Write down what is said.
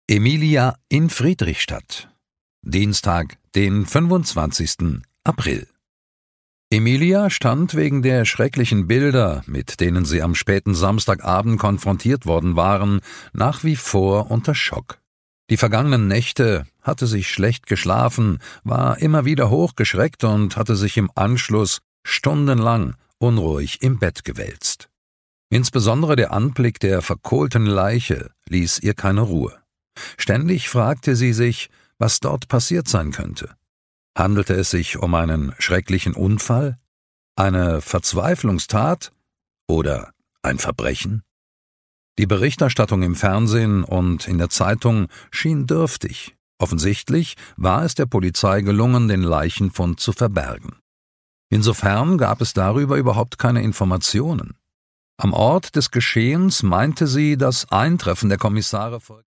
Emilia in Friedrichstadt. Dienstag, den 25. April. Emilia stand wegen der schrecklichen Bilder, mit denen sie am späten Samstagabend konfrontiert worden waren, nach wie vor unter Schock. Die vergangenen Nächte hatte sie schlecht geschlafen, war immer wieder hochgeschreckt und hatte sich im Anschluss stundenlang unruhig im Bett gewälzt. Insbesondere der Anblick der verkohlten Leiche ließ ihr keine Ruhe. Ständig fragte sie sich, was dort passiert sein könnte. Handelte es sich um einen schrecklichen Unfall, eine Verzweiflungstat oder ein Verbrechen? Die Berichterstattung im Fernsehen und in der Zeitung schien dürftig. Offensichtlich war es der Polizei gelungen, den Leichenfund zu verbergen. Insofern gab es darüber überhaupt keine Informationen. Am Ort des Geschehens meinte sie, das Eintreffen der Kommissare